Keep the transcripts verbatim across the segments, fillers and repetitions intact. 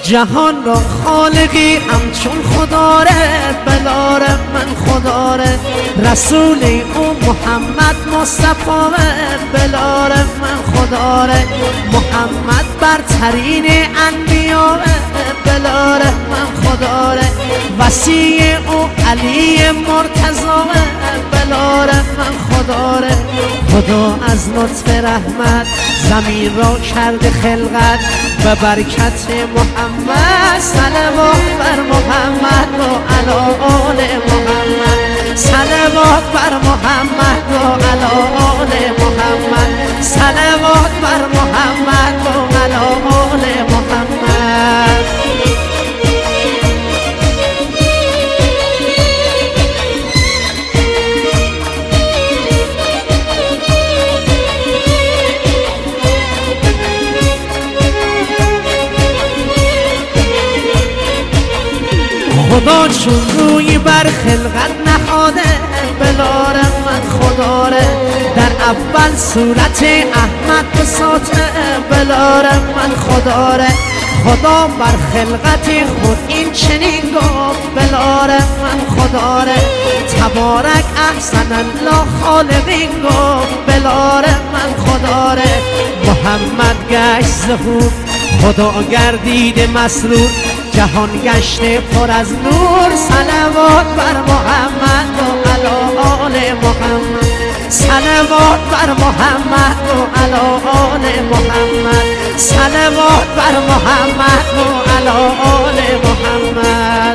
جهان را خالقی همچون خداره، بلاره من خداره رسول او محمد مصطفی، بلاره من خداره محمد برترین انبیاء، بلاره من خداره وسیع او علی مرتضی، بلاره من خداره خدا از لطف رحمت زمین را کرده خلقت و برکت محمد، صلوات بر محمد و علی آل محمد، صلوات بر محمد و علی آل محمد، صلوات بر محمد و علی آل محمد. خدا چون روی بر خلقت نهاده، بلاره من خداره در اول صورت احمد بساطه، بلاره من خداره خدا بر خلقت خود این چنین گفت، بلاره من خداره تبارک احسن الله خالقین گفت، بلاره من خداره محمد گشت ظهور خدا گردیده مسرور، جهان گشته پر از نور، صلوات بر محمد و علی آل محمد، صلوات بر محمد و علی آل محمد، صلوات بر محمد و علی آل محمد.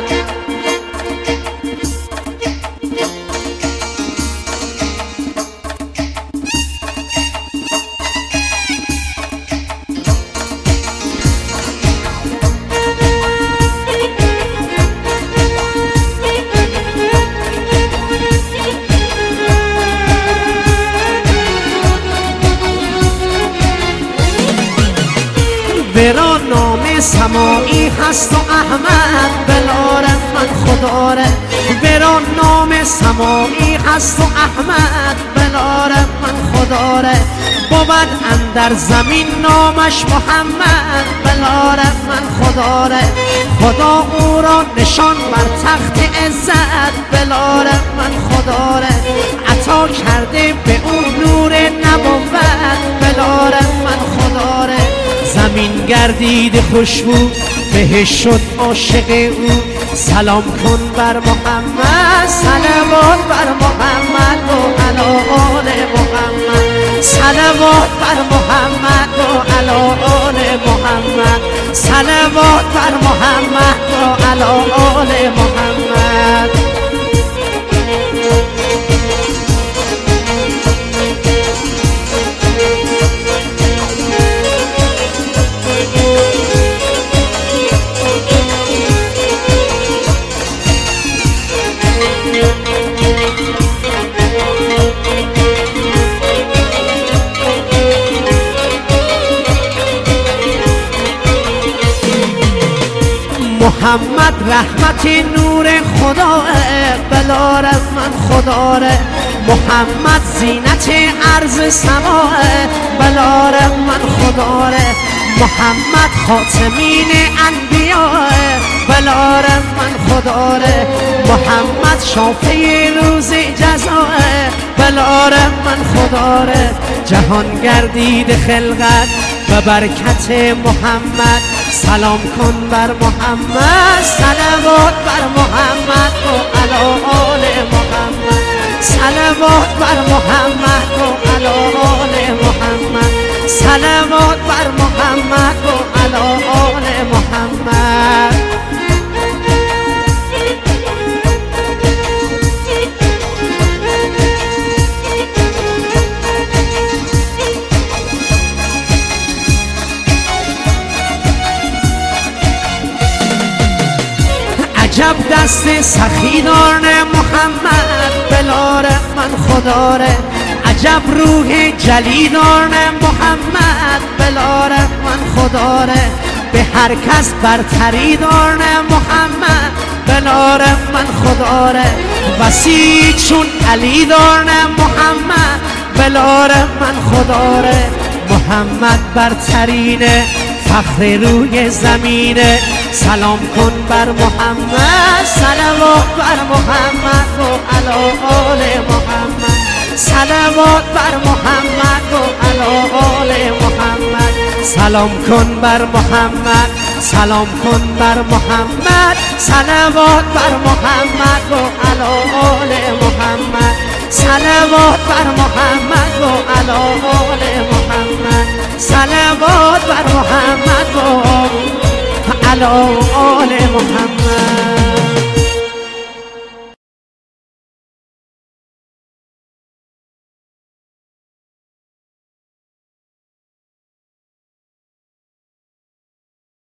ورا نام سماعی هست و احمد، بلاره من خداره ورا نام سماعی هست و احمد، بلاره من خداره بود اندر زمین نامش محمد، بلاره من خداره خدا او را نشان بر تخت عزت، بلاره من خداره عطا کرده به او نور نبوت، بلاره من خداره زمین گردید خوشبو بهش شد عاشق او، سلام کن بر محمد، صلوات بر محمد و علی آل محمد، صلوات بر محمد و علی آل محمد، صلوات بر محمد و علی آل محمد. محمد رحمت نور خدا، بلاره من خداره محمد زینت عرض سما، بلاره من خداره محمد خاتمین انبیاء، بلاره من خداره محمد شافی روز جزا، بلاره من خداره جهان گردید خلقت و برکت محمد، سلام کن بر محمد، صلوات بر محمد و علی آل محمد، صلوات بر محمد و علی آل محمد، صلوات بر محمد و علی آل محمد. عجب دست سخیدار محمد، بلاره من خداره عجب روح جلیدار محمد، بلاره من خداره به هر کس برتری دار محمد، بلاره من خداره وسیع چون علی دار محمد، بلاره من خداره محمد برترین فخر روی زمینه سلام کن بر محمد صلوات بر محمد و علی آل محمد صلوات بر محمد و علی آل محمد سلام کن بر محمد سلام کن بر محمد صلوات بر محمد و علی آل محمد صلوات بر محمد و علی آل محمد صلوات بر محمد و علی آل محمد